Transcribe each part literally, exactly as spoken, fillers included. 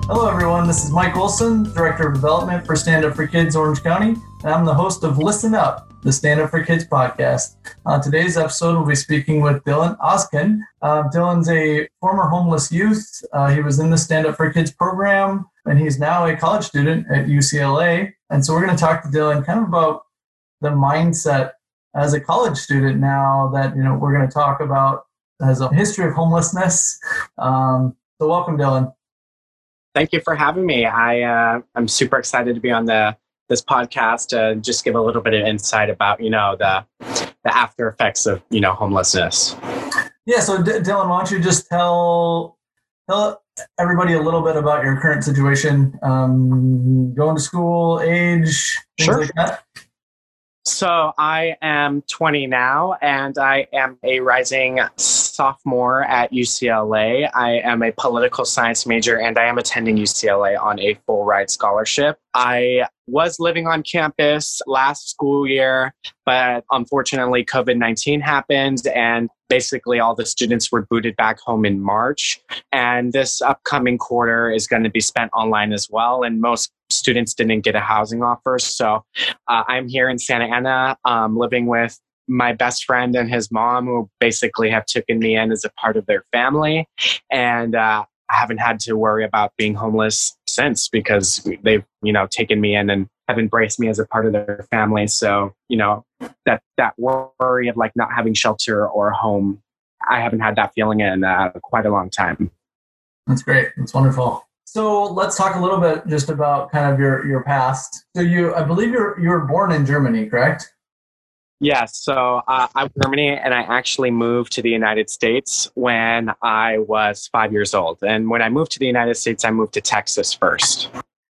Hello, everyone. This is Mike Olson, Director of Development for Stand Up for Kids Orange County, and I'm the host of Listen Up, the Stand Up for Kids podcast. On today's episode, we'll be speaking with Dylan Oskin. Uh, Dylan's a former homeless youth. Uh, he was in the Stand Up for Kids program, and he's now a college student at U C L A. And so we're going to talk to Dylan kind of about the mindset as a college student now that, you know, we're going to talk about as a history of homelessness. Um, so welcome, Dylan. Thank you for having me. I, uh, I'm super excited to be on the this podcast to just give a little bit of insight about, you know, the the after effects of, you know, homelessness. Yeah, so D- Dylan, why don't you just tell, tell everybody a little bit about your current situation, um, going to school, age, things Sure. like that? So I am twenty now, and I am a rising sophomore at U C L A. I am a political science major, and I am attending U C L A on a full ride scholarship. I was living on campus last school year, but unfortunately COVID nineteen happened, and basically all the students were booted back home in March. And this upcoming quarter is going to be spent online as well, and most students didn't get a housing offer. So uh, I'm here in Santa Ana, um, living with my best friend and his mom, who basically have taken me in as a part of their family. And uh, I haven't had to worry about being homeless since, because they've, you know, taken me in and have embraced me as a part of their family. So, you know, that, that worry of like not having shelter or home, I haven't had that feeling in uh, quite a long time. That's great. That's wonderful. So let's talk a little bit just about kind of your, your past. So you, I believe you're, you were born in Germany, correct? Yeah, so uh, I'm from Germany, and I actually moved to the United States when I was five years old. And when I moved to the United States, I moved to Texas first.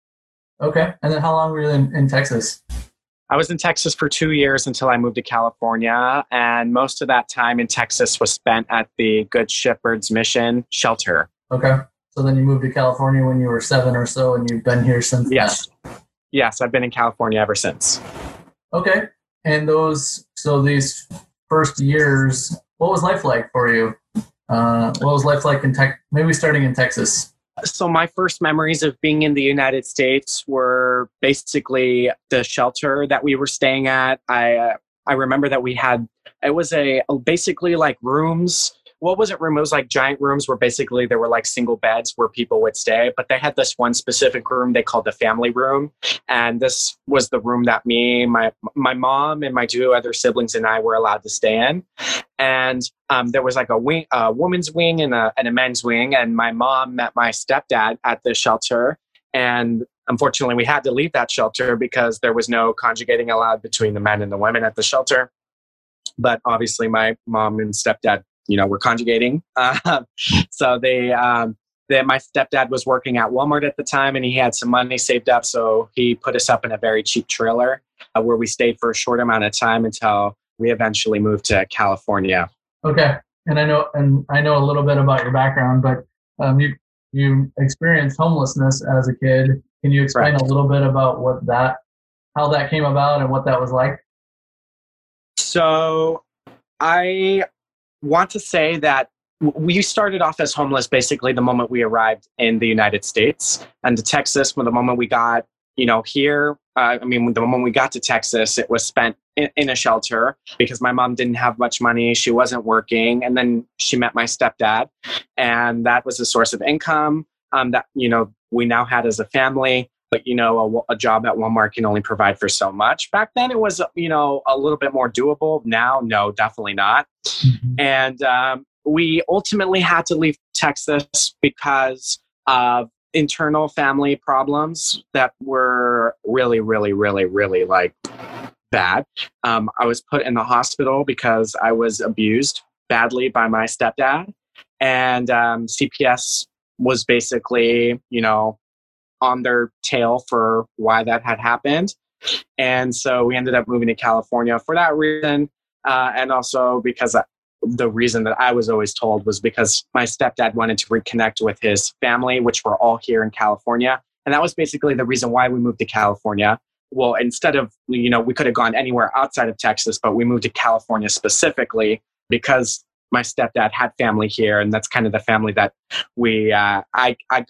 Okay. And then how long were you in, in Texas? I was in Texas for two years until I moved to California. And most of that time in Texas was spent at the Good Shepherd's Mission shelter. Okay. So then you moved to California when you were seven or so, and you've been here since Yes. then. Yes, I've been in California ever since. Okay. And those, so these first years, what was life like for you? Uh, what was life like in Tech? Maybe starting in Texas. So my first memories of being in the United States were basically the shelter that we were staying at. I uh, I remember that we had, it was a basically like rooms. What was it room? It was like giant rooms where basically there were like single beds where people would stay. But they had this one specific room they called the family room. And this was the room that me, my my mom, and my two other siblings and I were allowed to stay in. And um, there was like a wing, a woman's wing and a, and a men's wing. And my mom met my stepdad at the shelter. And unfortunately, we had to leave that shelter because there was no conjugating allowed between the men and the women at the shelter. But obviously, my mom and stepdad, you know, were conjugating. Uh, so they, um, they, my stepdad was working at Walmart at the time, and he had some money saved up. So he put us up in a very cheap trailer uh, where we stayed for a short amount of time until we eventually moved to California. Okay. And I know, and I know a little bit about your background, but um, you, you experienced homelessness as a kid. Can you explain Right. a little bit about what that, how that came about and what that was like? So I want to say that we started off as homeless basically the moment we arrived in the United States and to Texas. From the moment we got, you know, here, uh, I mean, the moment we got to Texas, it was spent in, in a shelter because my mom didn't have much money. She wasn't working. And then she met my stepdad, and that was a source of income um, that, you know, we now had as a family. But, you know, a, a job at Walmart can only provide for so much. Back then, it was, you know, a little bit more doable. Now, no, definitely not. Mm-hmm. And um, we ultimately had to leave Texas because of internal family problems that were really, really, really, really like bad. Um, I was put in the hospital because I was abused badly by my stepdad. And um, C P S was basically, you know, on their tail for why that had happened. And so we ended up moving to California for that reason. Uh, and also because I, the reason that I was always told was because my stepdad wanted to reconnect with his family, which were all here in California. And that was basically the reason why we moved to California. Well, instead of, you know, we could have gone anywhere outside of Texas, but we moved to California specifically because my stepdad had family here. And that's kind of the family that we, uh, I, I got,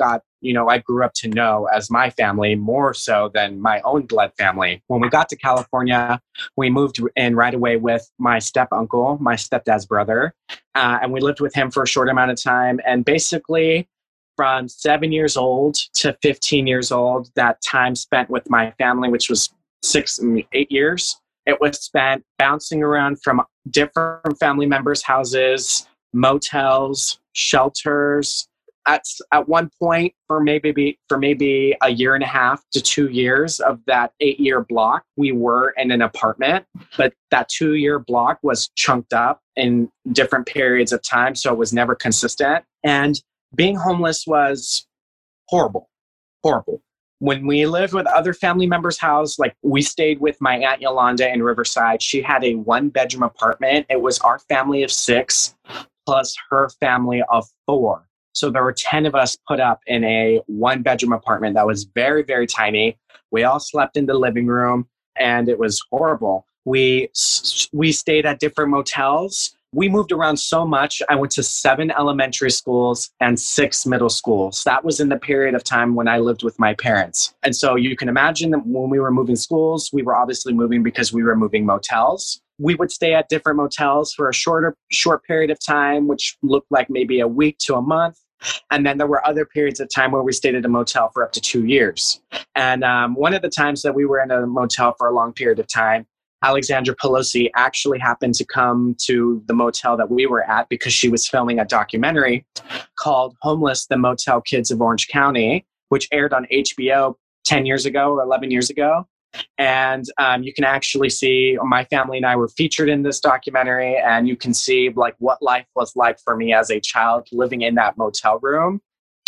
you know, I grew up to know as my family more so than my own blood family. When we got to California, we moved in right away with my step uncle, my stepdad's brother, uh, and we lived with him for a short amount of time. And basically, from seven years old to fifteen years old, that time spent with my family, which was six, eight years, it was spent bouncing around from different family members' houses, motels, shelters. At, at one point, for maybe for maybe a year and a half to two years of that eight-year block, we were in an apartment. But that two-year block was chunked up in different periods of time, so it was never consistent. And being homeless was horrible, horrible. When we lived with other family members' house, like we stayed with my Aunt Yolanda in Riverside. She had a one-bedroom apartment. It was our family of six plus her family of four. So there were ten of us put up in a one-bedroom apartment that was very, very tiny. We all slept in the living room, and it was horrible. We we stayed at different motels. We moved around so much. I went to seven elementary schools and six middle schools. That was in the period of time when I lived with my parents. And so you can imagine that when we were moving schools, we were obviously moving because we were moving motels. We would stay at different motels for a shorter, short period of time, which looked like maybe a week to a month. And then there were other periods of time where we stayed at a motel for up to two years. And um, one of the times that we were in a motel for a long period of time, Alexandra Pelosi actually happened to come to the motel that we were at because she was filming a documentary called Homeless, the Motel Kids of Orange County, which aired on H B O ten years ago or eleven years ago. And um, you can actually see my family and I were featured in this documentary, and you can see like what life was like for me as a child living in that motel room.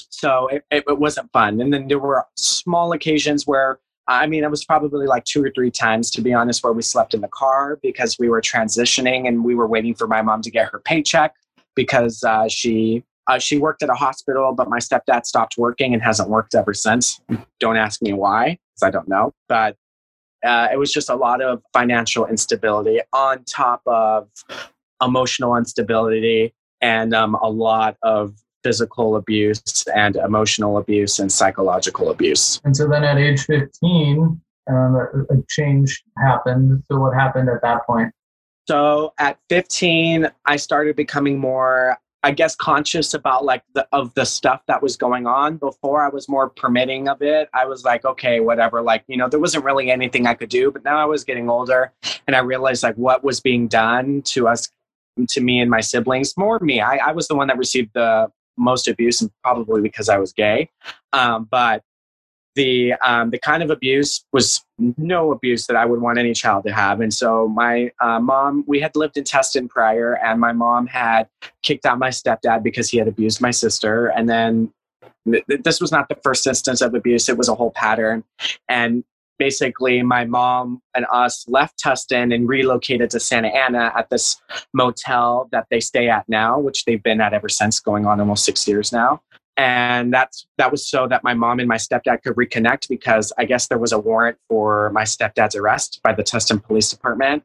So it, it, it wasn't fun. And then there were small occasions where, I mean, it was probably like two or three times, to be honest, where we slept in the car because we were transitioning and we were waiting for my mom to get her paycheck because uh, she uh, she worked at a hospital, but my stepdad stopped working and hasn't worked ever since. Don't ask me why, because I don't know. But Uh, it was just a lot of financial instability on top of emotional instability and um, a lot of physical abuse and emotional abuse and psychological abuse. And so then at age fifteen, um, a, a change happened. So what happened at that point? So at fifteen, I started becoming more, I guess, conscious about like the of the stuff that was going on. Before, I was more permitting of it. I was like, okay, whatever. Like, you know, there wasn't really anything I could do. But now I was getting older, and I realized like what was being done to us, to me and my siblings. More me. I, I was the one that received the most abuse, and probably because I was gay. Um, but the um, the kind of abuse was no abuse that I would want any child to have. And so my uh, mom, we had lived in Tustin prior, and my mom had kicked out my stepdad because he had abused my sister. And then th- this was not the first instance of abuse. It was a whole pattern. And basically my mom and us left Tustin and relocated to Santa Ana at this motel that they stay at now, which they've been at ever since, going on almost six years now. And that's that was so that my mom and my stepdad could reconnect, because I guess there was a warrant for my stepdad's arrest by the Tustin Police Department.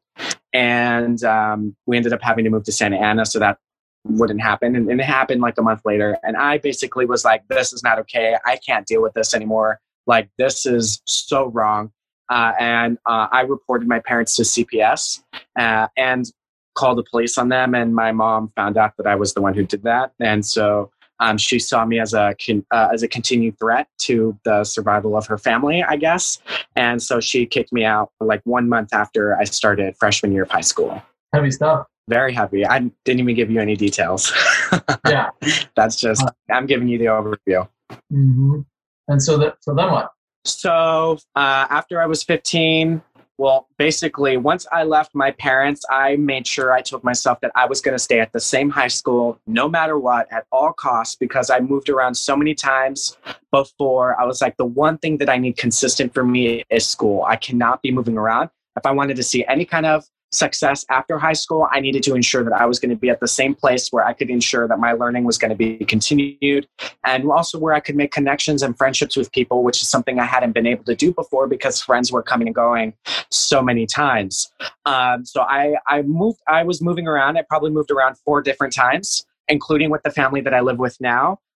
And um, we ended up having to move to Santa Ana so that wouldn't happen. And, and it happened like a month later. And I basically was like, this is not okay. I can't deal with this anymore. Like, this is so wrong. Uh, and uh, I reported my parents to C P S uh, and called the police on them. And my mom found out that I was the one who did that. And so Um, she saw me as a uh, as a continued threat to the survival of her family, I guess. And so she kicked me out like one month after I started freshman year of high school. Heavy stuff. Very heavy. I didn't even give you any details. Yeah. That's just, I'm giving you the overview. Mm-hmm. And so that so then what? So uh, after I was fifteen, well, basically, once I left my parents, I made sure I told myself that I was going to stay at the same high school, no matter what, at all costs, because I moved around so many times before. I was like, the one thing that I need consistent for me is school. I cannot be moving around. If I wanted to see any kind of success after high school, I needed to ensure that I was going to be at the same place where I could ensure that my learning was going to be continued, and also where I could make connections and friendships with people, which is something I hadn't been able to do before because friends were coming and going so many times. Um, so I, I moved, I was moving around. I probably moved around four different times, including with the family that I live with now.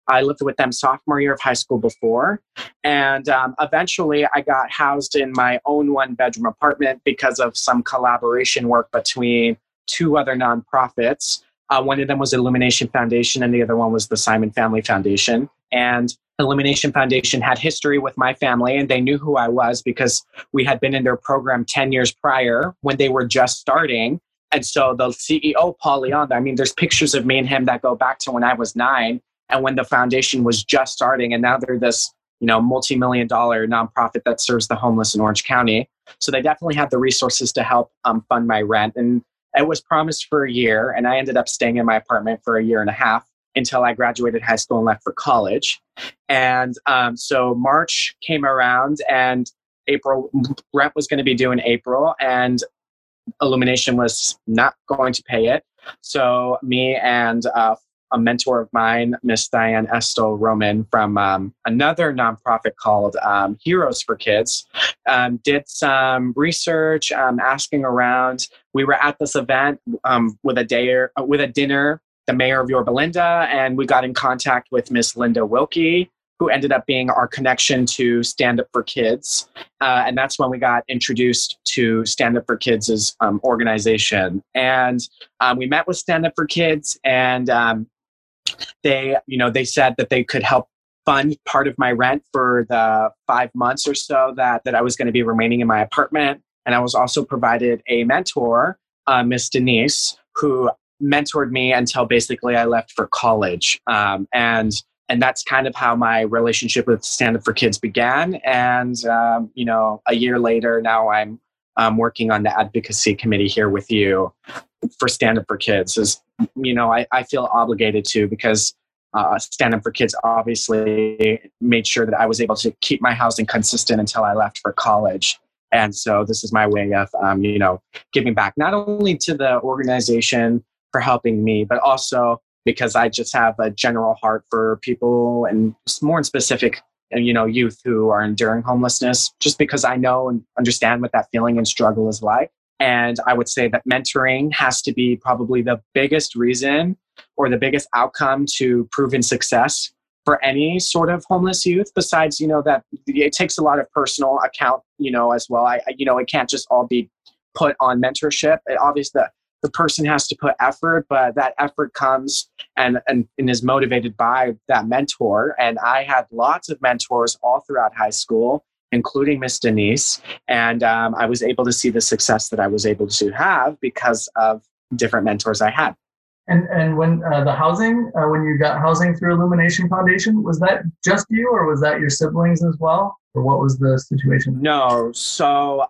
I lived with them sophomore year of high school before. And um, eventually I got housed in my own one bedroom apartment because of some collaboration work between two other nonprofits. Uh, one of them was Illumination Foundation and the other one was the Simon Family Foundation. And Illumination Foundation had history with my family and they knew who I was because we had been in their program ten years prior when they were just starting. And so the C E O, Paul Leon, I mean, there's pictures of me and him that go back to when I was nine and when the foundation was just starting. And now they're this, you know, multi-million dollar nonprofit that serves the homeless in Orange County. So they definitely had the resources to help um, fund my rent. And it was promised for a year. And I ended up staying in my apartment for a year and a half until I graduated high school and left for college. And um, so March came around and April, rent was going to be due in April and Illumination was not going to pay it. So me and uh, a mentor of mine, Miss Diane Estel Roman from um, another nonprofit called um, Heroes for Kids, um, did some research, um, asking around. We were at this event um, with a day or, uh, with a dinner, the mayor of Yorba Linda, and we got in contact with Miss Linda Wilkie, who ended up being our connection to Stand Up for Kids. Uh, and that's when we got introduced to Stand Up for Kids' um, organization. And um, we met with Stand Up for Kids and um, they, you know, they said that they could help fund part of my rent for the five months or so that, that I was going to be remaining in my apartment. And I was also provided a mentor, uh, Miss Denise, who mentored me until basically I left for college. Um, and And that's kind of how my relationship with Stand Up for Kids began. And, um, you know, a year later, now I'm um, working on the advocacy committee here with you for Stand Up for Kids. Is, you know, I, I feel obligated to because uh, Stand Up for Kids obviously made sure that I was able to keep my housing consistent until I left for college. And so this is my way of, um, you know, giving back not only to the organization for helping me, but also because I just have a general heart for people and more in specific, you know, youth who are enduring homelessness, just because I know and understand what that feeling and struggle is like. And I would say that mentoring has to be probably the biggest reason or the biggest outcome to proven success for any sort of homeless youth, besides, you know, that it takes a lot of personal account, you know, as well. I, you know, it can't just all be put on mentorship. It obviously, the, the person has to put effort, but that effort comes and, and, and is motivated by that mentor. And I had lots of mentors all throughout high school, including Miss Denise. And um, I was able to see the success that I was able to have because of different mentors I had. And and when uh, the housing, uh, when you got housing through Illumination Foundation, was that just you or was that your siblings as well? Or what was the situation? No. So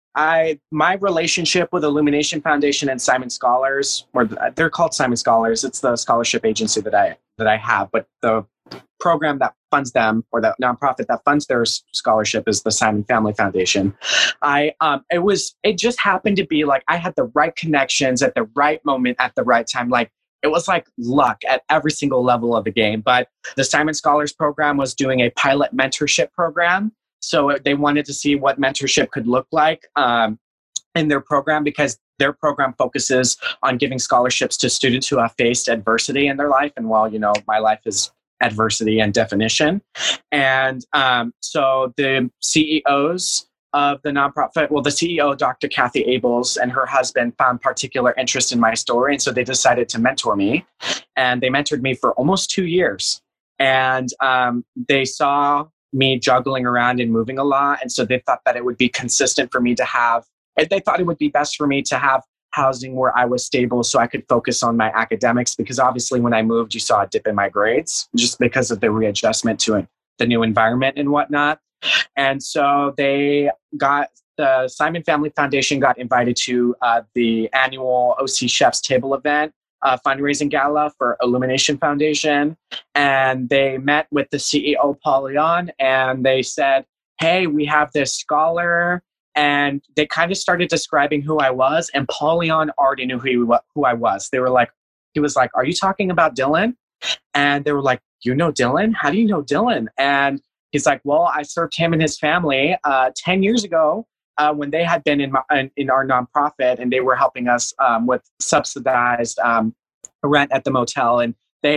I my relationship with Illumination Foundation and Simon Scholars, or they're called Simon Scholars. It's the scholarship agency that I that I have, but the program that funds them, or the nonprofit that funds their scholarship, is the Simon Family Foundation. I um it was it just happened to be like I had the right connections at the right moment at the right time. Like it was like luck at every single level of the game. But the Simon Scholars program was doing a pilot mentorship program. So they wanted to see what mentorship could look like um, in their program, because their program focuses on giving scholarships to students who have faced adversity in their life. And while, you know, my life is adversity and definition. And um, so the C E Os of the nonprofit, well, the C E O, Doctor Kathy Abels, and her husband found particular interest in my story. And so they decided to mentor me. And they mentored me for almost two years. And um, they saw me juggling around and moving a lot. And so they thought that it would be consistent for me to have, they thought it would be best for me to have housing where I was stable so I could focus on my academics, because obviously when I moved, you saw a dip in my grades just because of the readjustment to the new environment and whatnot. And so they got, the Simon Family Foundation got invited to uh, the annual O C Chef's Table event, Uh, fundraising gala for Illumination Foundation. And they met with the C E O, Paul Leon, and they said, hey, we have this scholar. And they kind of started describing who I was. And Paul Leon already knew who, he, who I was. They were like, he was like, are you talking about Dylan? And they were like, you know Dylan? How do you know Dylan? And he's like, well, I served him and his family uh, ten years ago. Uh, when they had been in, my, in in our nonprofit, and they were helping us um, with subsidized um, rent at the motel. And they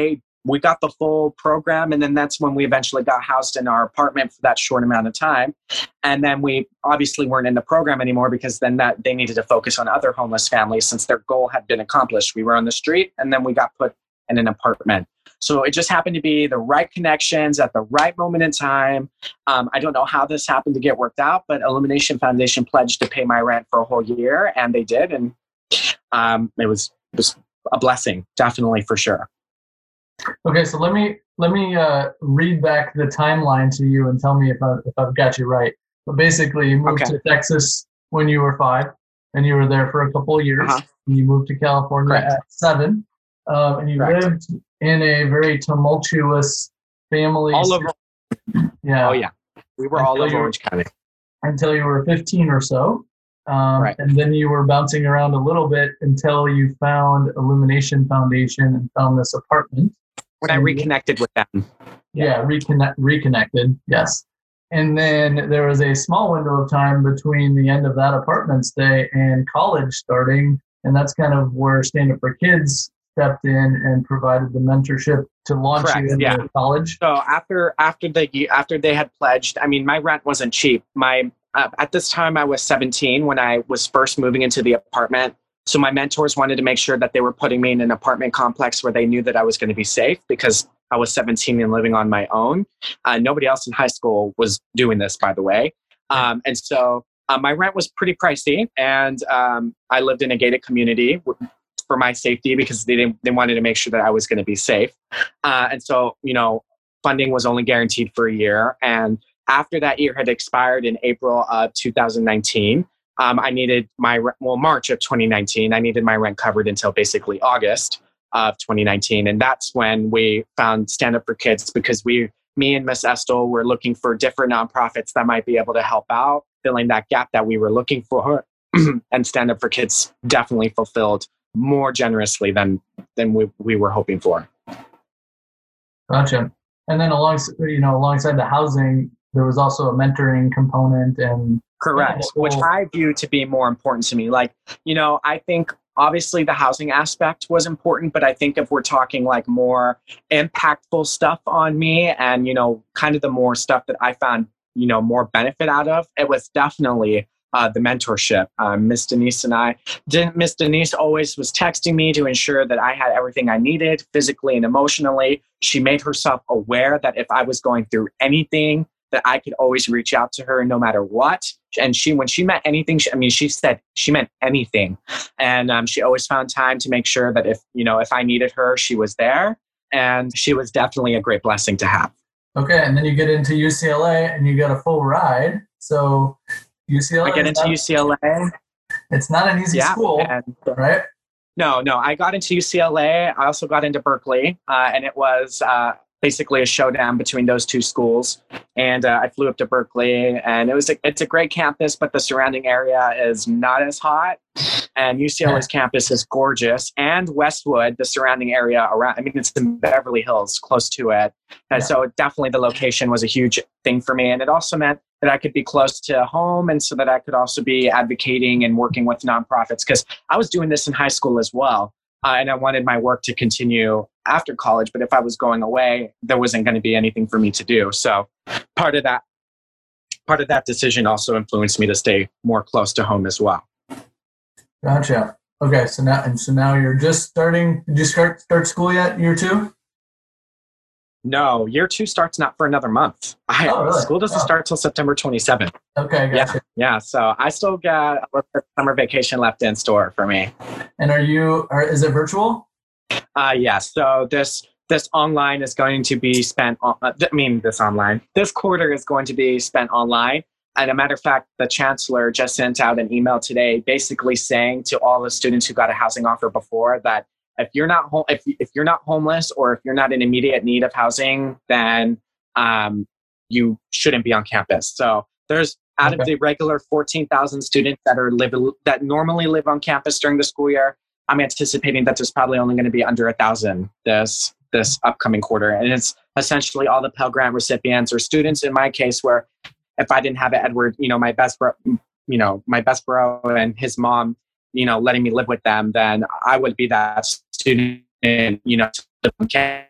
we got the full program. And then that's when we eventually got housed in our apartment for that short amount of time. And then we obviously weren't in the program anymore because then that they needed to focus on other homeless families since their goal had been accomplished. We were on the street and then we got put in an apartment. So it just happened to be the right connections at the right moment in time. Um, I don't know how this happened to get worked out, but Illumination Foundation pledged to pay my rent for a whole year, and they did. And um, it was it was a blessing, definitely, for sure. Okay, so let me let me uh, read back the timeline to you and tell me if I if I've got you right. But basically, you moved Okay. to Texas when you were five, and you were there for a couple of years. Uh-huh. And you moved to California Correct. at seven, um, and you Correct. lived in a very tumultuous family. All over. Yeah. Oh yeah, we were all Until over you- Orange County. Until you were fifteen or so. Um, Right. And then you were bouncing around a little bit until you found Illumination Foundation and found this apartment. When I And- reconnected with them. Yeah, reconnect, reconnected, yes. And then there was a small window of time between the end of that apartment stay and college starting. And that's kind of where Stand Up for Kids stepped in and provided the mentorship to launch Correct, you into yeah. college. So after after the after they had pledged, I mean, my rent wasn't cheap. My uh, at this time I was seventeen when I was first moving into the apartment. So my mentors wanted to make sure that they were putting me in an apartment complex where they knew that I was going to be safe because I was seventeen and living on my own. Uh, nobody else in high school was doing this, by the way. Um, and so uh, my rent was pretty pricey, and um, I lived in a gated community for my safety because they didn't, they wanted to make sure that I was going to be safe. Uh, and so, you know, funding was only guaranteed for a year. And after that year had expired in April of two thousand nineteen, um, I needed my, well, March of twenty nineteen, I needed my rent covered until basically August of twenty nineteen. And that's when we found Stand Up for Kids because we, me and Miss Estel were looking for different nonprofits that might be able to help out, filling that gap that we were looking for. And Stand Up for Kids definitely fulfilled more generously than than we, we were hoping for. Gotcha. And then along, you know, alongside the housing, there was also a mentoring component and Correct, Yeah, which well- I view to be more important to me. Like, you know, I think obviously the housing aspect was important, but I think if we're talking like more impactful stuff on me and, you know, kind of the more stuff that I found, you know, more benefit out of, it was definitely uh, the mentorship. Um, Miss Denise and I, didn't Miss Denise always was texting me to ensure that I had everything I needed physically and emotionally. She made herself aware that if I was going through anything, that I could always reach out to her no matter what. And she, when she meant anything, she, I mean, she said she meant anything. And um, she always found time to make sure that if, you know, if I needed her, she was there. And she was definitely a great blessing to have. Okay, and then you get into U C L A and you got a full ride. So U C L A, I get is into not, U C L A. it's not an easy Yeah. school, And right? no, no, I got into U C L A. I also got into Berkeley. Uh, and it was uh, basically a showdown between those two schools. And uh, I flew up to Berkeley, and it was a, it's a great campus, but the surrounding area is not as hot. And U C L A's campus is gorgeous, and Westwood, the surrounding area around. I mean, it's in Beverly Hills, close to it, and Yeah. so definitely the location was a huge thing for me. And it also meant that I could be close to home, and so that I could also be advocating and working with nonprofits because I was doing this in high school as well. Uh, and I wanted my work to continue after college. But if I was going away, there wasn't going to be anything for me to do. So part of that, part of that decision also influenced me to stay more close to home as well. Gotcha. Okay, so now and so now you're just starting. Did you start start school yet? Year two? No, year two starts not for another month. I, Oh, really? School doesn't Oh. start till September twenty-seventh. Okay, gotcha. Yeah, so I still got a little bit of summer vacation left in store for me. And are you? Are is it virtual? Uh, yeah, so this this online is going to be spent on, uh, I mean, this online, this quarter is going to be spent online. And a matter of fact, the chancellor just sent out an email today basically saying to all the students who got a housing offer before that if you're not home, if, if you're not homeless or if you're not in immediate need of housing, then um, you shouldn't be on campus. So there's out Okay. of the regular fourteen thousand students that are live that normally live on campus during the school year, I'm anticipating that there's probably only going to be under a thousand this this upcoming quarter. And it's essentially all the Pell Grant recipients or students in my case where if I didn't have Edward, you know, my best bro, you know, my best bro and his mom, you know, letting me live with them, then I would be that student, you know,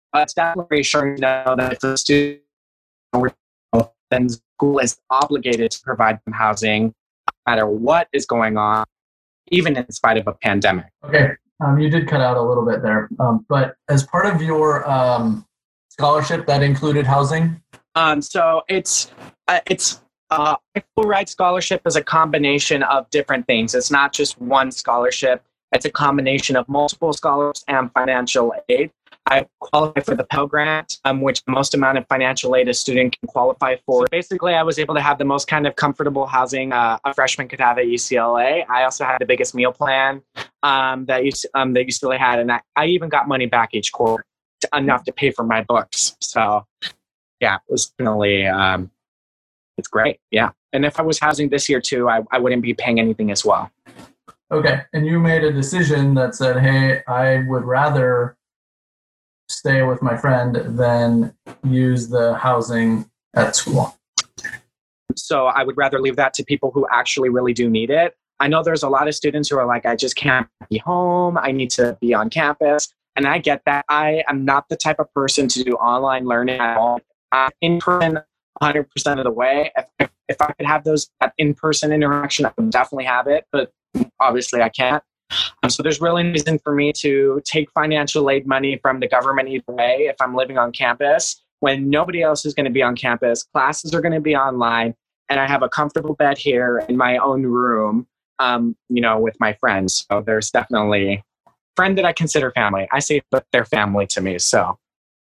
uh, it's definitely reassuring to know that if the student, then school is obligated to provide them housing, no matter what is going on, even in spite of a pandemic. Okay, um, you did cut out a little bit there, um, but as part of your um, scholarship, that included housing? Um, so it's uh, it's uh, a full ride scholarship is a combination of different things. It's not just one scholarship. It's a combination of multiple scholarships and financial aid. I qualify for the Pell Grant, um, which the most amount of financial aid a student can qualify for. So basically, I was able to have the most kind of comfortable housing uh, a freshman could have at U C L A. I also had the biggest meal plan um, that, U C, um, that U C L A had, and I, I even got money back each quarter, to, enough to pay for my books. So, yeah, it was definitely, um, it's great, yeah. And if I was housing this year too, I, I wouldn't be paying anything as well. Okay, and you made a decision that said, hey, I would rather stay with my friend than use the housing at school. So I would rather leave that to people who actually really do need it. I know there's a lot of students who are like, I just can't be home. I need to be on campus. And I get that. I am not the type of person to do online learning at all. I'm in person one hundred percent of the way. If, if I could have those that in-person interaction, I would definitely have it. But obviously I can't. Um, so there's really no reason for me to take financial aid money from the government either way if I'm living on campus when nobody else is going to be on campus. Classes are going to be online, and I have a comfortable bed here in my own room, um, you know, with my friends. So there's definitely a friend that I consider family. I say that they're family to me. So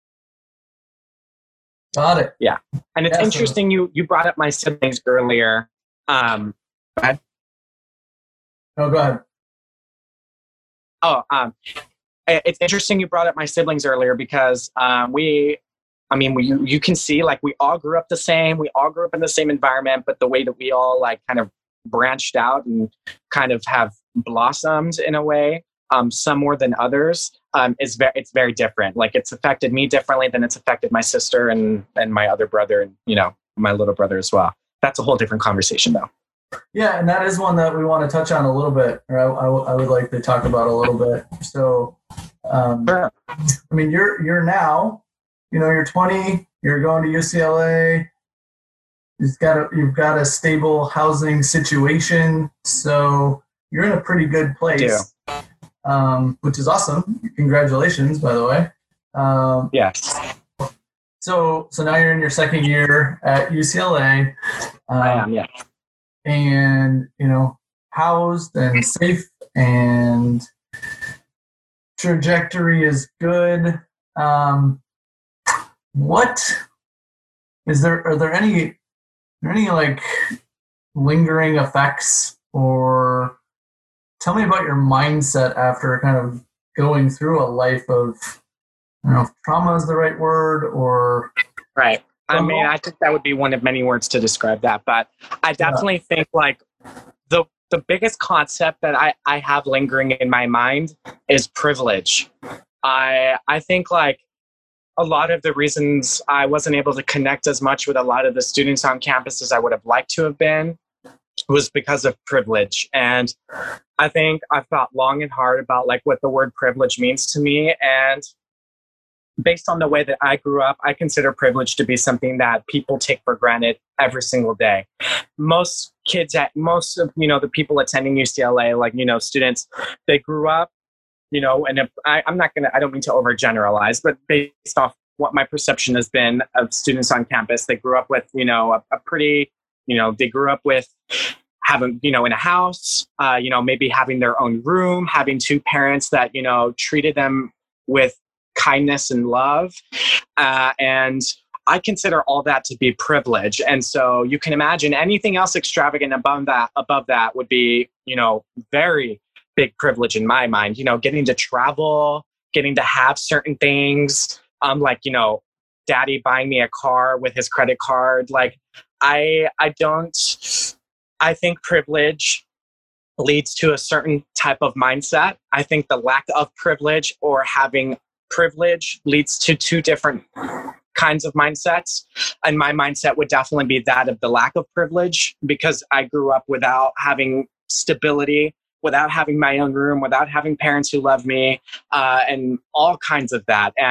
got it. Yeah, and it's yeah, interesting. So- you you brought up my siblings earlier. Um, go ahead. No, go ahead. Oh, um, it's interesting you brought up my siblings earlier because um, we, I mean, we, you can see like we all grew up the same. We all grew up in the same environment, but the way that we all like kind of branched out and kind of have blossomed in a way, um, some more than others, um, is very, it's very different. Like it's affected me differently than it's affected my sister and, and my other brother and, you know, my little brother as well. That's a whole different conversation though. Yeah, and that is one that we want to touch on a little bit, or I, I, w- I would like to talk about a little bit. So, um, Sure. I mean, you're you're now, you know, you're twenty, you're going to U C L A. You've got a you've got a stable housing situation, so you're in a pretty good place, um, which is awesome. Congratulations, by the way. Um, yes. So, so now you're in your second year at U C L A. Um, I am. Yeah. And, you know, housed and safe and trajectory is good. Um, what is there, are there any, are there any like lingering effects, or tell me about your mindset after kind of going through a life of, I don't know if trauma is the right word or. Right. I mean, I think that would be one of many words to describe that, but I definitely yeah. think like the the biggest concept that I, I have lingering in my mind is privilege. I I think like a lot of the reasons I wasn't able to connect as much with a lot of the students on campus as I would have liked to have been was because of privilege. And I think I've thought long and hard about like what the word privilege means to me. And based on the way that I grew up, I consider privilege to be something that people take for granted every single day. Most kids at most of, you know, the people attending U C L A, like, you know, students, they grew up, you know, and if I, I'm not going to, I don't mean to overgeneralize, but based off what my perception has been of students on campus, they grew up with, you know, a, a pretty, you know, they grew up with having, you know, in a house, uh, you know, maybe having their own room, having two parents that, you know, treated them with kindness and love. Uh, and I consider all that to be privilege. And so you can imagine anything else extravagant above that, above that would be, you know, very big privilege in my mind, you know, getting to travel, getting to have certain things, um, like, you know, daddy buying me a car with his credit card. Like I, I don't, I think privilege leads to a certain type of mindset. I think the lack of privilege or having privilege leads to two different kinds of mindsets. And my mindset would definitely be that of the lack of privilege, because I grew up without having stability, without having my own room, without having parents who love me, uh, and all kinds of that. And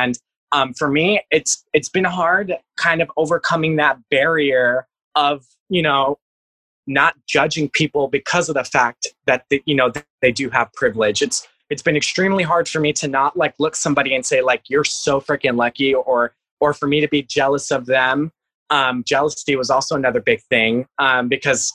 Um, for me, it's it's been hard kind of overcoming that barrier of, you know, not judging people because of the fact that they, you know, they do have privilege. It's it's been extremely hard for me to not like look somebody and say like, you're so freaking lucky, or or for me to be jealous of them. Um, jealousy was also another big thing, um, because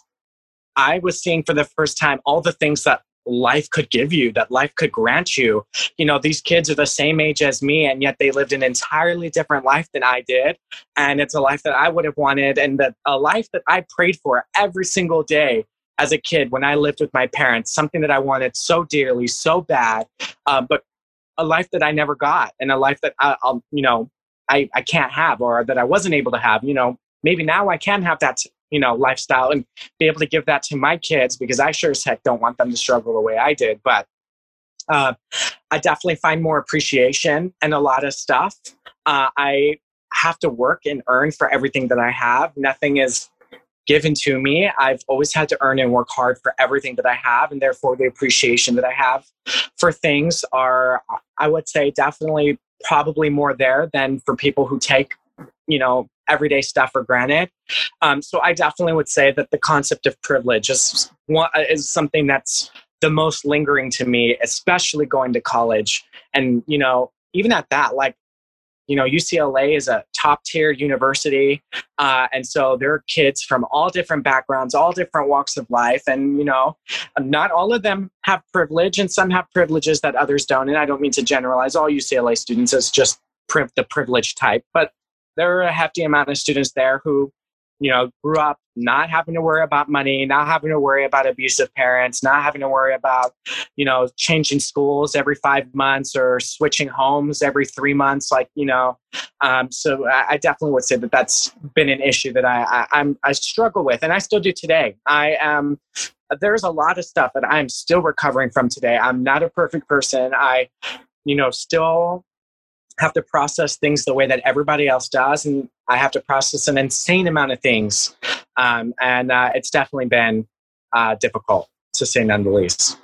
I was seeing for the first time all the things that life could give you, that life could grant you. You know, these kids are the same age as me, and yet they lived an entirely different life than I did. And it's a life that I would have wanted, and that a life that I prayed for every single day as a kid when I lived with my parents, something that I wanted so dearly, so bad, uh, but a life that I never got, and a life that I, I'll, you know, I, I can't have, or that I wasn't able to have. You know, maybe now I can have that, you know, lifestyle and be able to give that to my kids, because I sure as heck don't want them to struggle the way I did. But uh, I definitely find more appreciation in a lot of stuff. Uh, I have to work and earn for everything that I have. Nothing is given to me. I've always had to earn and work hard for everything that I have, and therefore the appreciation that I have for things are, I would say, definitely probably more there than for people who take, you know, everyday stuff for granted. Um, so I definitely would say that the concept of privilege is one, is something that's the most lingering to me, especially going to college. And, you know, even at that, like, you know, U C L A is a top tier university. Uh, and so there are kids from all different backgrounds, all different walks of life. And, you know, not all of them have privilege, and some have privileges that others don't. And I don't mean to generalize all U C L A students as just pri- the privileged type, but there are a hefty amount of students there who, you know, grew up not having to worry about money, not having to worry about abusive parents, not having to worry about, you know, changing schools every five months or switching homes every three months. Like, you know, um, so I, I definitely would say that that's been an issue that I, I, I'm, I struggle with, and I still do today. I am, there's a lot of stuff that I'm still recovering from today. I'm not a perfect person. I, you know, still have to process things the way that everybody else does. And I have to process an insane amount of things. Um, and uh, it's definitely been uh, difficult, to say none the least.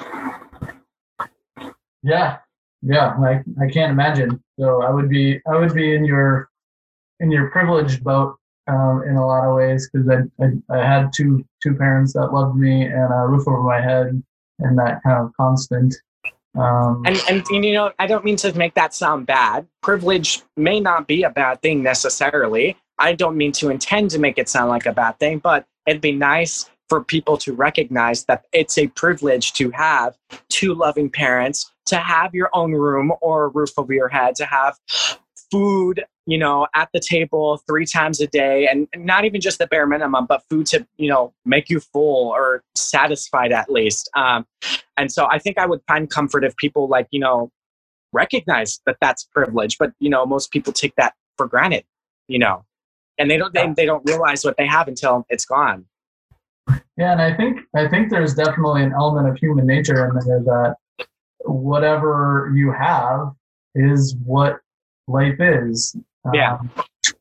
Yeah. Yeah. I, I can't imagine. So I would be, I would be in your, in your privileged boat um, in a lot of ways. Cause I, I, I had two, two parents that loved me and a roof over my head, and that kind of constant. Um, and, and, you know, I don't mean to make that sound bad. Privilege may not be a bad thing necessarily. I don't mean to intend to make it sound like a bad thing, but it'd be nice for people to recognize that it's a privilege to have two loving parents, to have your own room or a roof over your head, to have food, you know, at the table three times a day, and not even just the bare minimum, but food to, you know, make you full or satisfied at least. Um, and so I think I would find comfort if people, like, you know, recognize that that's privilege, but, you know, most people take that for granted, you know, and they don't, they, they don't realize what they have until it's gone. Yeah. And I think, I think there's definitely an element of human nature in there that whatever you have is what life is. Yeah. Um,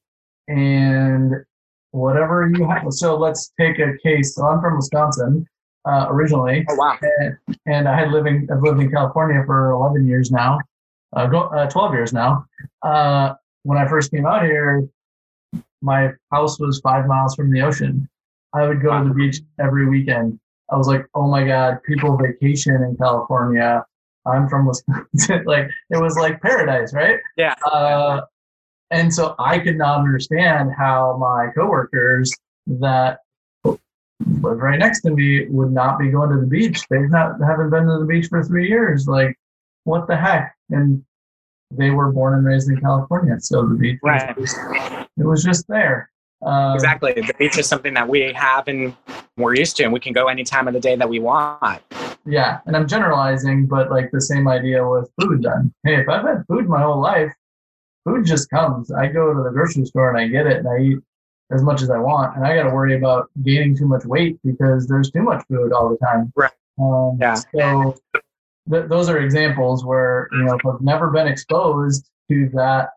and whatever you have. So let's take a case. So I'm from Wisconsin uh, originally. Oh, wow. And, and I had living, I've lived in California for eleven years now, uh, go, uh, twelve years now. Uh, when I first came out here, my house was five miles from the ocean. I would go wow. to the beach every weekend. I was like, oh my God, people vacation in California. I'm from Wisconsin. Like, it was like paradise, right? Yeah. Uh, and so I could not understand how my coworkers that live right next to me would not be going to the beach. They've not haven't been to the beach for three years. Like, what the heck? And they were born and raised in California, so the beach right. was just, it was just there. Um, exactly. The beach is something that we have and we're used to, and we can go any time of the day that we want. Yeah, and I'm generalizing, but like the same idea with food then. Hey, if I've had food my whole life, food just comes. I go to the grocery store and I get it and I eat as much as I want, and I got to worry about gaining too much weight because there's too much food all the time. Right. Um, yeah. So th- those are examples where, you know, if I've never been exposed to that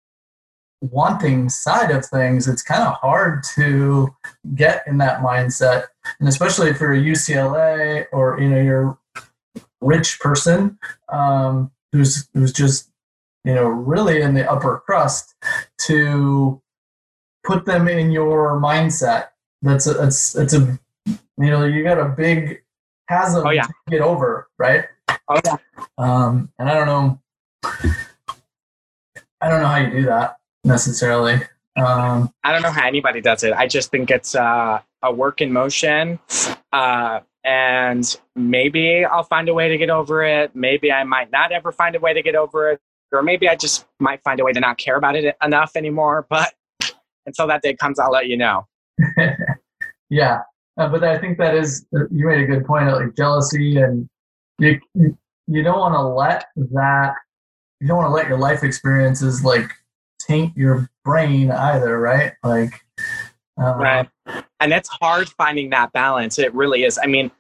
wanting side of things, it's kind of hard to get in that mindset. And especially if you're a U C L A or, you know, you're a rich person um, who's who's just you know, really in the upper crust to put them in your mindset. That's a, it's, it's a, you know, you got a big chasm oh, yeah. to get over, right? Oh, yeah. Um, and I don't know, I don't know how you do that necessarily. Um, I don't know how anybody does it. I just think it's uh, a work in motion. Uh, and maybe I'll find a way to get over it. Maybe I might not ever find a way to get over it. Or maybe I just might find a way to not care about it enough anymore. But until that day comes, I'll let you know. yeah. Uh, but I think that is, you made a good point, like jealousy, and you, you don't want to let that, you don't want to let your life experiences like taint your brain either, right? Like, uh, right. And it's hard finding that balance. It really is. I mean,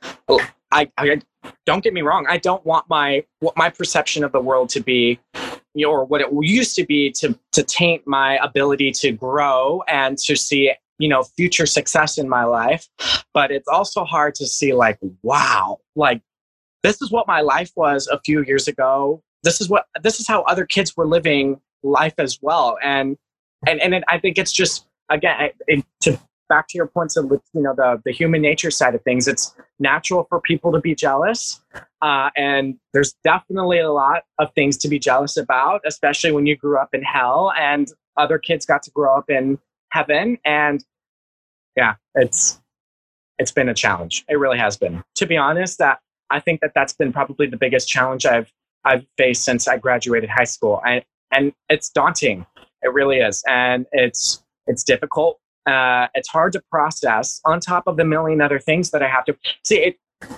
I, I don't get me wrong. I don't want my what my perception of the world to be, you know, or what it used to be to to taint my ability to grow and to see, you know, future success in my life. But it's also hard to see, like, wow, like this is what my life was a few years ago. This is what this is how other kids were living life as well. And and and it, I think it's just, again, it, to back to your points of, you know, the the human nature side of things. It's natural for people to be jealous, uh, and there's definitely a lot of things to be jealous about, especially when you grew up in hell and other kids got to grow up in heaven. And yeah, it's it's been a challenge. It really has been. To be honest, that I think that that's been probably the biggest challenge I've I've faced since I graduated high school, and and it's daunting. It really is, and it's it's difficult. Uh, it's hard to process on top of the million other things that I have to see it.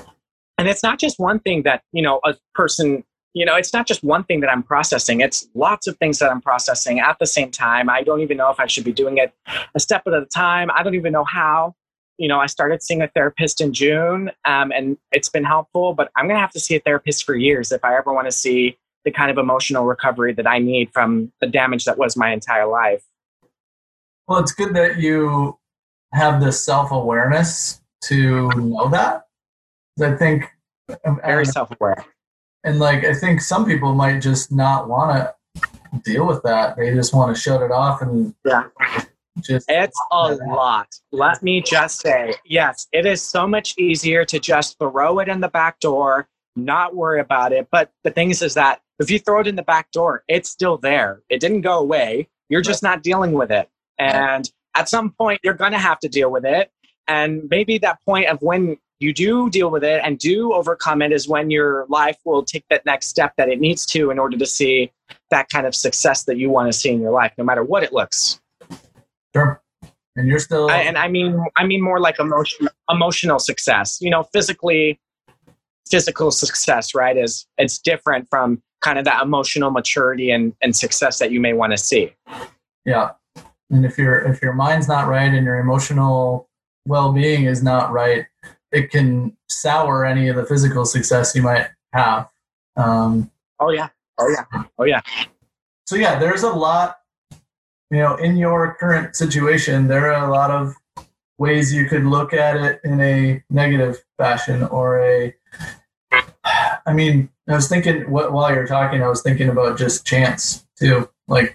And it's not just one thing that, you know, a person, you know, it's not just one thing that I'm processing. It's lots of things that I'm processing at the same time. I don't even know if I should be doing it a step at a time. I don't even know how. You know, I started seeing a therapist in June, um, and it's been helpful, but I'm going to have to see a therapist for years if I ever want to see the kind of emotional recovery that I need from the damage that was my entire life. Well, it's good that you have this self-awareness to know that. I think very self-aware. And like, I think some people might just not want to deal with that. They just want to shut it off and yeah. just. It's a lot. Let me just say, yes, it is so much easier to just throw it in the back door, not worry about it. But the thing is, is that if you throw it in the back door, it's still there. It didn't go away. You're just not dealing with it. And at some point, you're going to have to deal with it. And maybe that point of when you do deal with it and do overcome it is when your life will take that next step that it needs to in order to see that kind of success that you want to see in your life, no matter what it looks. Sure. And you're still. I, and I mean, I mean more like emotion, emotional success. You know, physically, physical success, right? Is it's different from kind of that emotional maturity and, and success that you may want to see. Yeah. And if your if your mind's not right and your emotional well-being is not right, it can sour any of the physical success you might have. Um, oh yeah, oh yeah, oh yeah. So yeah, there's a lot. You know, in your current situation, there are a lot of ways you could look at it in a negative fashion or a. I mean, I was thinking what while you're talking, I was thinking about just chance too, like.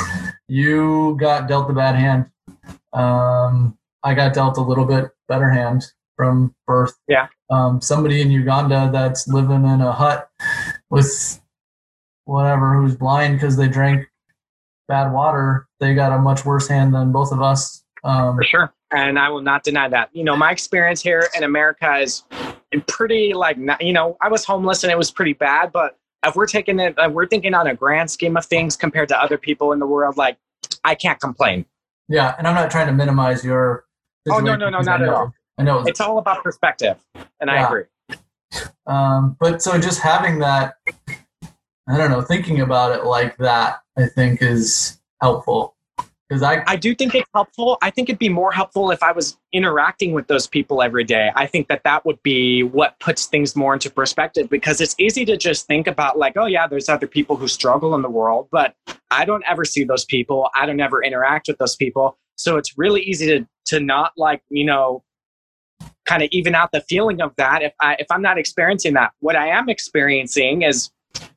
You got dealt a bad hand. Um, I got dealt a little bit better hand from birth. Yeah. Um, somebody in Uganda that's living in a hut with whatever, who's blind because they drank bad water, they got a much worse hand than both of us. Um, For sure. And I will not deny that. You know, my experience here in America is pretty like, you know, I was homeless and it was pretty bad, but if we're taking it, if we're thinking on a grand scheme of things compared to other people in the world, like I can't complain. Yeah, and I'm not trying to minimize your. Oh no, no, no, not at all. I know it's all about perspective, and yeah. I agree. Um, but so just having that, I don't know, thinking about it like that, I think is helpful. Because I, I do think it's helpful. I think it'd be more helpful if I was interacting with those people every day. I think that that would be what puts things more into perspective, because it's easy to just think about like, oh yeah, there's other people who struggle in the world, but I don't ever see those people. I don't ever interact with those people. So it's really easy to, to not like, you know, kind of even out the feeling of that. If I, if I'm not experiencing that, what I am experiencing is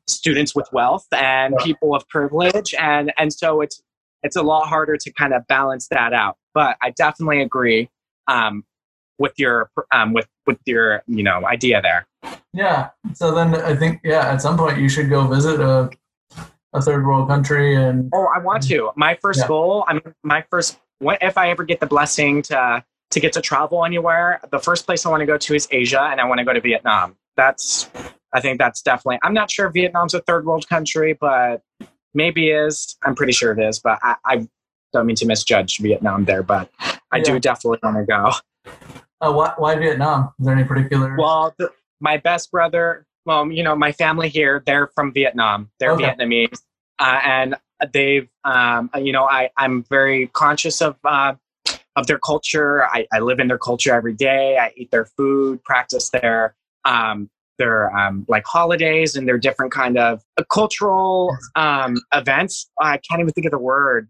students with wealth and people of privilege. And, and so it's, it's a lot harder to kind of balance that out. But I definitely agree um, with your, um, with, with your, you know, idea there. Yeah. So then I think, yeah, at some point you should go visit a, a third world country. And oh, I want to. My first yeah. goal, I mean, my first, what if I ever get the blessing to, to get to travel anywhere, the first place I want to go to is Asia, and I want to go to Vietnam. That's, I think that's definitely, I'm not sure if Vietnam's a third world country, but maybe is. I'm pretty sure it is, but I, I don't mean to misjudge Vietnam there, but I yeah. do definitely want to go. Uh, why, why Vietnam? Is there any particular? Well, the, my best brother, well, you know, my family here, they're from Vietnam. They're okay. Vietnamese. Uh, and they've, um, you know, I, I'm very conscious of uh, of their culture. I, I live in their culture every day. I eat their food, practice their, um, their um, like holidays and their different kind of cultural um, events. I can't even think of the word.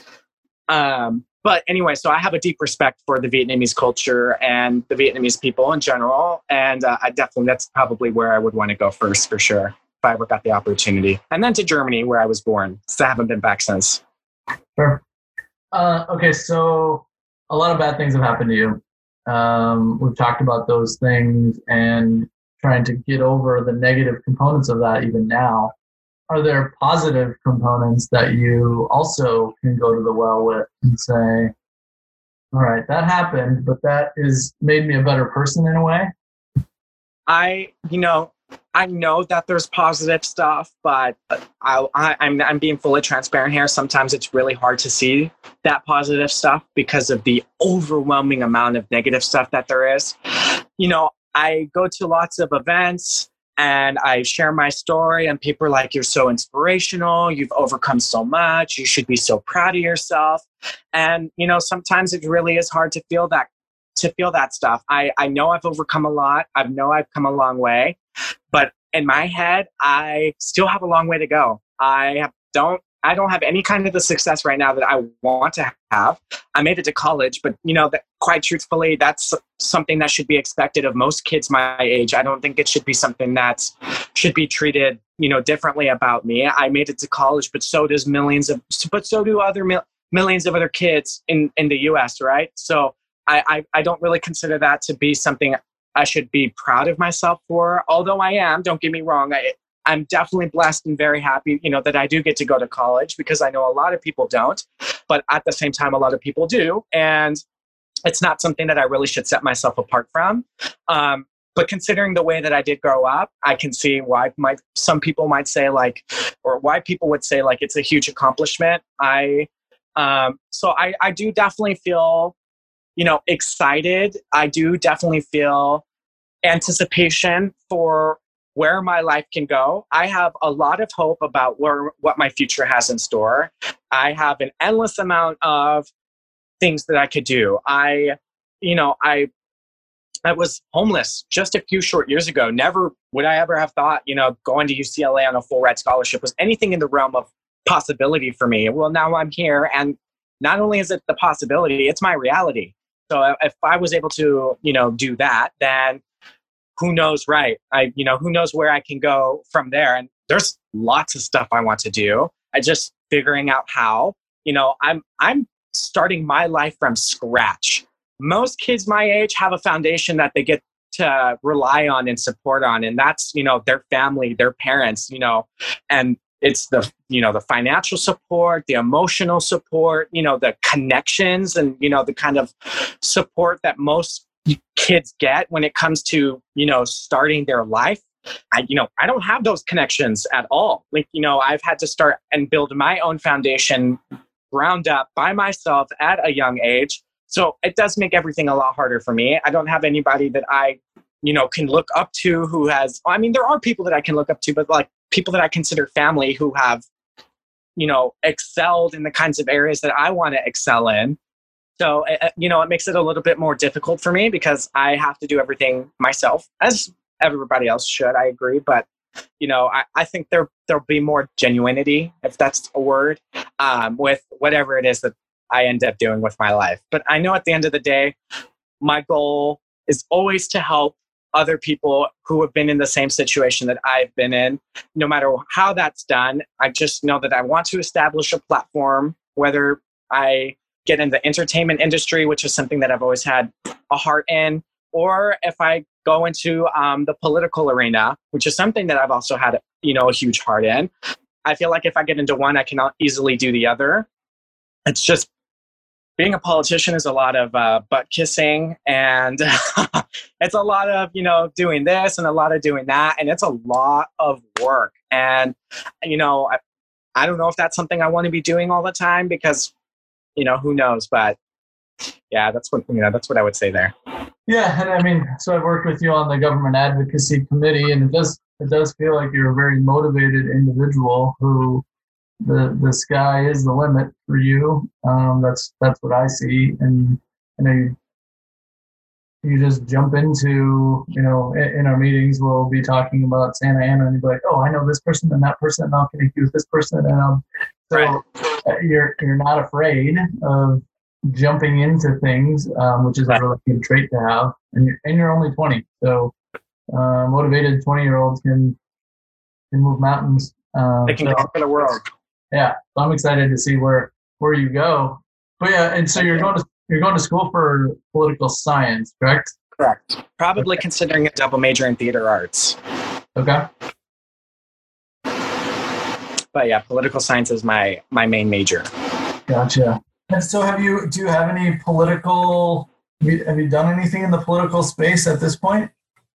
Um, But anyway, so I have a deep respect for the Vietnamese culture and the Vietnamese people in general. And uh, I definitely, that's probably where I would want to go first for sure, if I ever got the opportunity. And then to Germany, where I was born. So I haven't been back since. Sure. Uh, okay, so a lot of bad things have happened to you. Um, we've talked about those things and trying to get over the negative components of that even now. Are there positive components that you also can go to the well with and say, all right, that happened, but that is made me a better person in a way? I, you know, I know that there's positive stuff, but I, I, I'm, I'm being fully transparent here. Sometimes it's really hard to see that positive stuff because of the overwhelming amount of negative stuff that there is. You know, I go to lots of events and I share my story and people are like, you're so inspirational. You've overcome so much. You should be so proud of yourself. And, you know, sometimes it really is hard to feel that, to feel that stuff. I, I know I've overcome a lot. I know I've come a long way, but in my head, I still have a long way to go. I have, don't, I don't have any kind of the success right now that I want to have. I made it to college, but you know, that quite truthfully, that's something that should be expected of most kids my age. I don't think it should be something that should be treated, you know, differently about me. I made it to college, but so does millions of, but so do other mil, millions of other kids in, in the U S, right? So I, I, I don't really consider that to be something I should be proud of myself for, although I am, don't get me wrong. I, I'm definitely blessed and very happy, you know, that I do get to go to college because I know a lot of people don't, but at the same time, a lot of people do. And it's not something that I really should set myself apart from. Um, but considering the way that I did grow up, I can see why my, some people might say like, or why people would say like, it's a huge accomplishment. I, um, so I, I do definitely feel, you know, excited. I do definitely feel anticipation for where my life can go. I have a lot of hope about where what my future has in store. I have an endless amount of things that I could do. I, you know, I I was homeless just a few short years ago. Never would I ever have thought, you know, going to U C L A on a full ride scholarship was anything in the realm of possibility for me. Well, now I'm here, and not only is it the possibility, it's my reality. So if I was able to, you know, do that, then who knows, right? I, you know, who knows where I can go from there. And there's lots of stuff I want to do. I just figuring out how, you know, I'm, I'm starting my life from scratch. Most kids my age have a foundation that they get to rely on and support on. And that's, you know, their family, their parents, you know, and it's the, you know, the financial support, the emotional support, you know, the connections and, you know, the kind of support that most kids get when it comes to, you know, starting their life. I, you know, I don't have those connections at all. Like, you know, I've had to start and build my own foundation ground up by myself at a young age. So it does make everything a lot harder for me. I don't have anybody that I, you know, can look up to who has, I mean, there are people that I can look up to, but like people that I consider family who have, you know, excelled in the kinds of areas that I want to excel in. So, you know, it makes it a little bit more difficult for me because I have to do everything myself, as everybody else should, I agree. But, you know, I, I think there, there'll be more genuinity, if that's a word, um, with whatever it is that I end up doing with my life. But I know at the end of the day, my goal is always to help other people who have been in the same situation that I've been in. No matter how that's done, I just know that I want to establish a platform, whether I get in the entertainment industry, which is something that I've always had a heart in, or if I go into um, the political arena, which is something that I've also had, you know, a huge heart in. I feel like if I get into one, I can easily do the other. It's just being a politician is a lot of uh, butt kissing, and it's a lot of, you know, doing this and a lot of doing that, and it's a lot of work. And, you know, I, I don't know if that's something I want to be doing all the time because, you know, who knows? But yeah, that's what, you know, that's what I would say there. Yeah, and I mean, so I've worked with you on the government advocacy committee, and it does it does feel like you're a very motivated individual who the the sky is the limit for you. Um, that's that's what I see, and you know, you, you just jump into, you know, in, in our meetings we'll be talking about Santa Ana, and you'll be like, oh, I know this person and that person, and I'll connect you with this person, and um, so right. uh, you're you're not afraid of jumping into things, um, which is a really good trait to have. And you're, and you're only twenty, so uh, motivated twenty-year-olds can can move mountains. Um, They can so, conquer the world. Yeah, so I'm excited to see where where you go. But yeah, and so you're going to you're going to school for political science, correct? Correct. Probably Okay. considering a double major in theater arts. Okay. But yeah, political science is my my main major. Gotcha. And so, have you? Do you have any political? Have you, have you done anything in the political space at this point?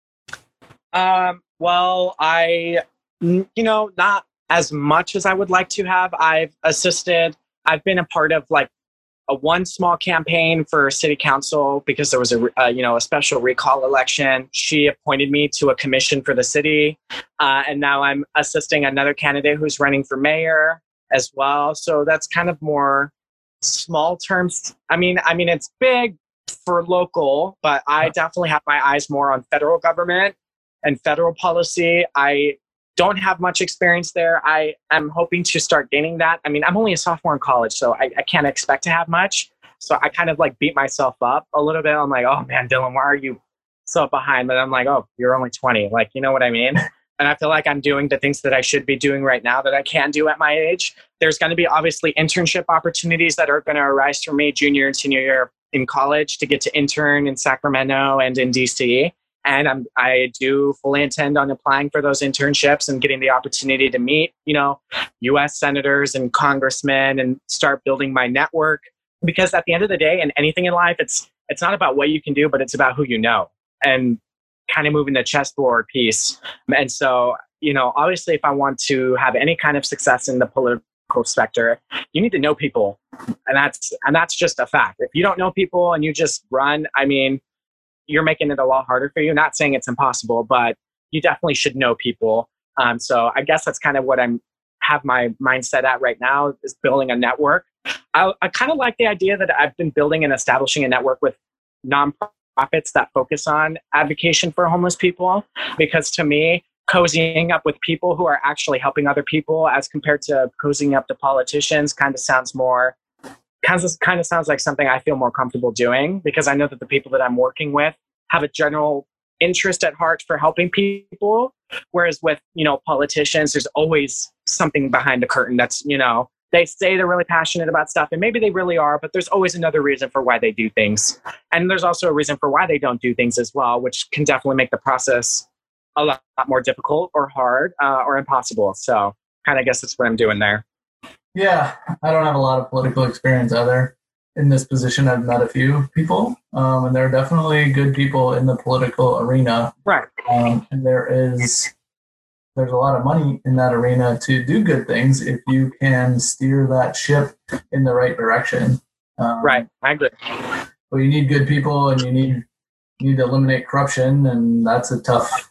Um, well, I, you know, not as much as I would like to have. I've assisted. I've been a part of like a one small campaign for city council because there was a uh, you know a special recall election. She appointed me to a commission for the city, uh, and now I'm assisting another candidate who's running for mayor as well. So that's kind of more small terms. I mean, I mean, it's big for local, but I definitely have my eyes more on federal government and federal policy. I don't have much experience there. I am hoping to start gaining that. I mean, I'm only a sophomore in college, so I, I can't expect to have much. So I kind of like beat myself up a little bit. I'm like, oh man, Dylan, why are you so behind? But I'm like, oh, you're only twenty. Like, you know what I mean? And I feel like I'm doing the things that I should be doing right now that I can do at my age. There's going to be obviously internship opportunities that are going to arise for me junior and senior year in college to get to intern in Sacramento and in D C. And I'm, I do fully intend on applying for those internships and getting the opportunity to meet, you know, U S senators and congressmen and start building my network. Because at the end of the day, and anything in life, it's it's not about what you can do, but it's about who you know. And kind of moving the chessboard piece. And so, you know, obviously, if I want to have any kind of success in the political sector, you need to know people. And that's and that's just a fact. If you don't know people and you just run, I mean, you're making it a lot harder for you. Not saying it's impossible, but you definitely should know people. Um, so I guess that's kind of what I'm have my mindset at right now, is building a network. I, I kind of like the idea that I've been building and establishing a network with nonprofits that focus on advocacy for homeless people, because to me, cozying up with people who are actually helping other people as compared to cozying up to politicians kind of sounds more, kind of, kind of sounds like something I feel more comfortable doing, because I know that the people that I'm working with have a general interest at heart for helping people. Whereas with, you know, politicians, there's always something behind the curtain that's, you know, they say they're really passionate about stuff, and maybe they really are, but there's always another reason for why they do things. And there's also a reason for why they don't do things as well, which can definitely make the process a lot more difficult or hard uh, or impossible. So kind of guess that's what I'm doing there. Yeah, I don't have a lot of political experience either. In this position, I've met a few people, um, and there are definitely good people in the political arena. Right. Um, and there is there's a lot of money in that arena to do good things if you can steer that ship in the right direction. Um, right. I agree. But you need good people, and you need you need to eliminate corruption, and that's a tough.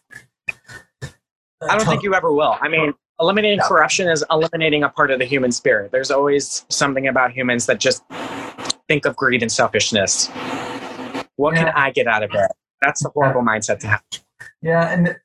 I don't tough, think you ever will. I mean, eliminating no. corruption is eliminating a part of the human spirit. There's always something about humans that just think of greed and selfishness. What yeah. can I get out of it? That's a horrible yeah. mindset to have. Yeah, and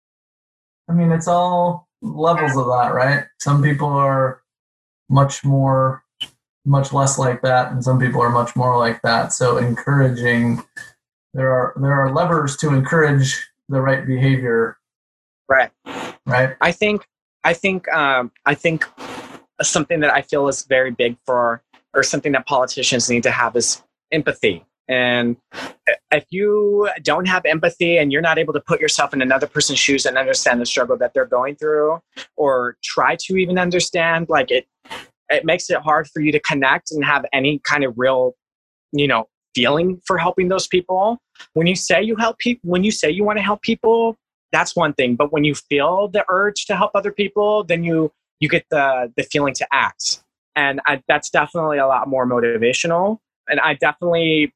I mean, it's all levels of that, right? Some people are much more, much less like that, and some people are much more like that. So encouraging, there are there are levers to encourage the right behavior. Right. Right. I think, I think, um, I think something that I feel is very big for, or something that politicians need to have is empathy. And if you don't have empathy and you're not able to put yourself in another person's shoes and understand the struggle that they're going through, or try to even understand, like it, it makes it hard for you to connect and have any kind of real, you know, feeling for helping those people. When you say you help people, when you say you want to help people, that's one thing. But when you feel the urge to help other people, then you you get the the feeling to act, and I, that's definitely a lot more motivational. And I definitely.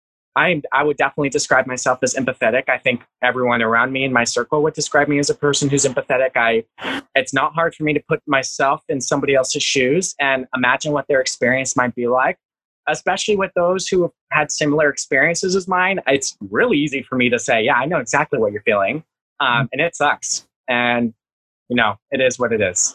I I would definitely describe myself as empathetic. I think everyone around me in my circle would describe me as a person who's empathetic. I, it's not hard for me to put myself in somebody else's shoes and imagine what their experience might be like, especially with those who have had similar experiences as mine. It's really easy for me to say, yeah, I know exactly what you're feeling. Um, and it sucks. And, you know, it is what it is.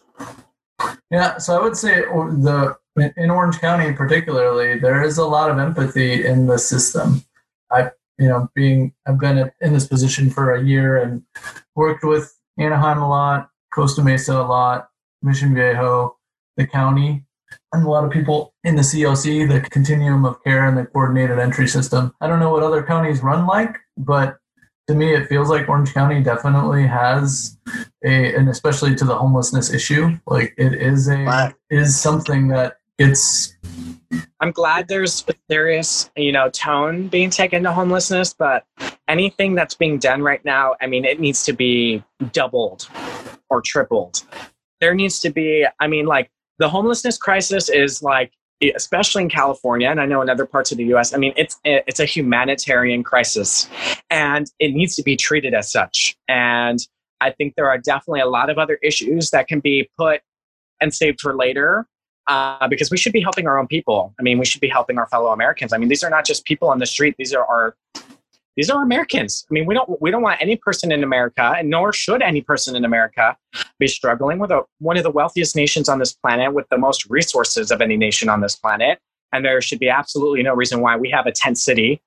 Yeah, so I would say the in Orange County particularly, there is a lot of empathy in the system. I, you know, being I've been in this position for a year and worked with Anaheim a lot, Costa Mesa a lot, Mission Viejo, the county, and a lot of people in the C O C, the Continuum of Care and the Coordinated Entry System. I don't know what other counties run like, but to me, it feels like Orange County definitely has a, and especially to the homelessness issue, like it is a Right. is something that gets. I'm glad there's there is you know tone being taken to homelessness, but anything that's being done right now, I mean, it needs to be doubled or tripled. There needs to be, I mean, like the homelessness crisis is like, especially in California, and I know in other parts of the U S, I mean, it's it's a humanitarian crisis, and it needs to be treated as such. And I think there are definitely a lot of other issues that can be put and saved for later, uh, because we should be helping our own people. I mean, we should be helping our fellow Americans. I mean, these are not just people on the street; these are our these are Americans. I mean, we don't we don't want any person in America, and nor should any person in America be struggling with a, one of the wealthiest nations on this planet, with the most resources of any nation on this planet. And there should be absolutely no reason why we have a tent city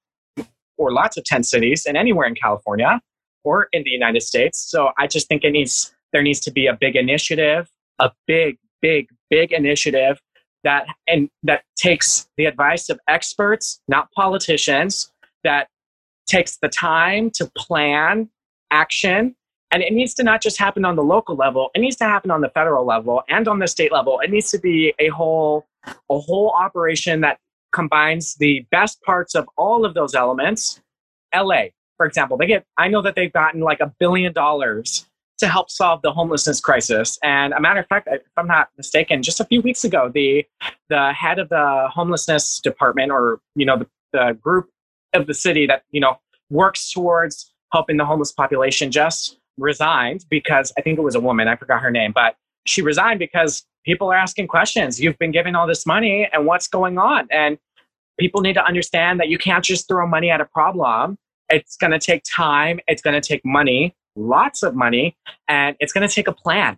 or lots of tent cities and anywhere in California or in the United States. So I just think it needs there needs to be a big initiative, a big, big, big initiative that and that takes the advice of experts, not politicians, that takes the time to plan action. And it needs to not just happen on the local level, it needs to happen on the federal level and on the state level. It needs to be a whole, a whole operation that combines the best parts of all of those elements. L A, for example, they get, I know that they've gotten like a billion dollars to help solve the homelessness crisis. And a matter of fact, if I'm not mistaken, just a few weeks ago, the the head of the homelessness department, or, you know, the, the group of the city that, you know, works towards helping the homeless population, just resigned because I think it was a woman. I forgot her name, but she resigned because people are asking questions. You've been given all this money and what's going on? And people need to understand that you can't just throw money at a problem. It's going to take time. It's going to take money, lots of money, and it's going to take a plan.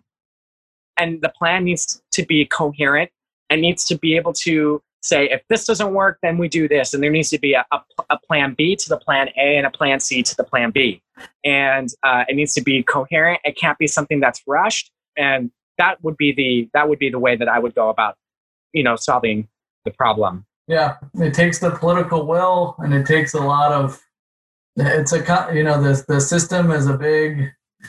And the plan needs to be coherent and needs to be able to say, if this doesn't work, then we do this. And there needs to be a, a, a plan B to the plan A and a plan C to the plan B. And uh, it needs to be coherent. It can't be something that's rushed. And that would be the that would be the way that I would go about, you know, solving the problem. Yeah, it takes the political will, and it takes a lot of. It's a you know the the system is a big,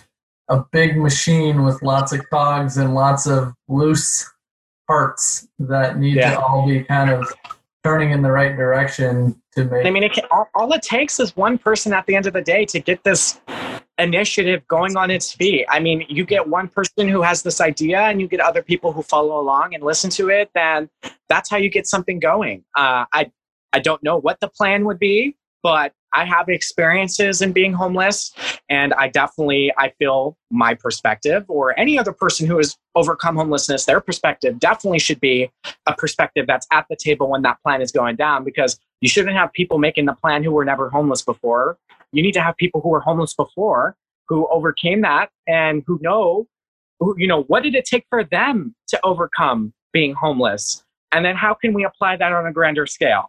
a big machine with lots of cogs and lots of loose parts that need yeah. to all be kind of turning in the right direction to make. I mean, it can, all, all it takes is one person at the end of the day to get this initiative going on its feet. I mean, you get one person who has this idea and you get other people who follow along and listen to it, then that's how you get something going. Uh, I, I don't know what the plan would be, but I have experiences in being homeless, and I definitely, I feel my perspective, or any other person who has overcome homelessness, their perspective definitely should be a perspective that's at the table when that plan is going down, because you shouldn't have people making the plan who were never homeless before. You need to have people who were homeless before, who overcame that, and who know, who, you know, what did it take for them to overcome being homeless? And then how can we apply that on a grander scale?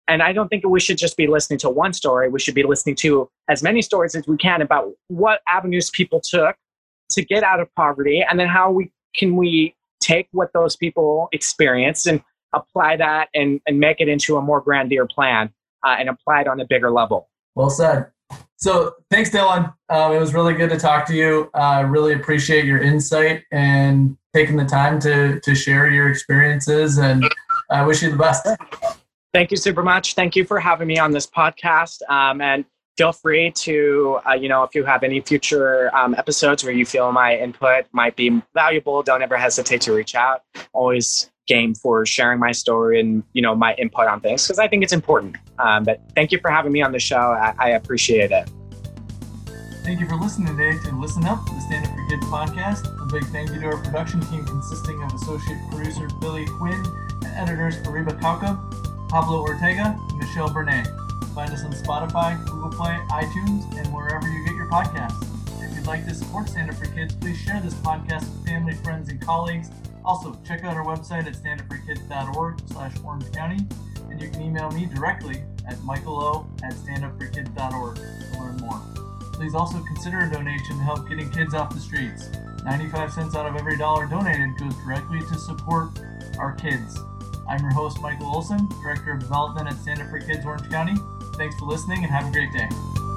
And I don't think we should just be listening to one story. We should be listening to as many stories as we can about what avenues people took to get out of poverty, and then how we can we take what those people experienced and apply that and, and make it into a more grandeur plan uh, and apply it on a bigger level. Well said. So thanks, Dylan. Um, it was really good to talk to you. I uh, really appreciate your insight and taking the time to to share your experiences, and I wish you the best. Thank you super much. Thank you for having me on this podcast. Um, and feel free to, uh, you know, if you have any future um, episodes where you feel my input might be valuable, don't ever hesitate to reach out. Always game for sharing my story and, you know, my input on things, because I think it's important. Um, but thank you for having me on the show. I, I appreciate it. Thank you for listening today to Listen Up, the Stand Up for Kids podcast. A big thank you to our production team consisting of associate producer Billy Quinn and editors Ariba Kauka, Pablo Ortega, and Michelle Bernay. Find us on Spotify, Google Play, iTunes, and wherever you get your podcasts. If you'd like to support Stand Up for Kids, please share this podcast with family, friends, and colleagues. Also, check out our website at stand up for kids dot org slash Orange County, and you can email me directly at michael o at stand up for kids dot org to learn more. Please also consider a donation to help getting kids off the streets. ninety-five cents out of every dollar donated goes directly to support our kids. I'm your host, Michael Olson, Director of Development at Stand Up for Kids Orange County. Thanks for listening and have a great day.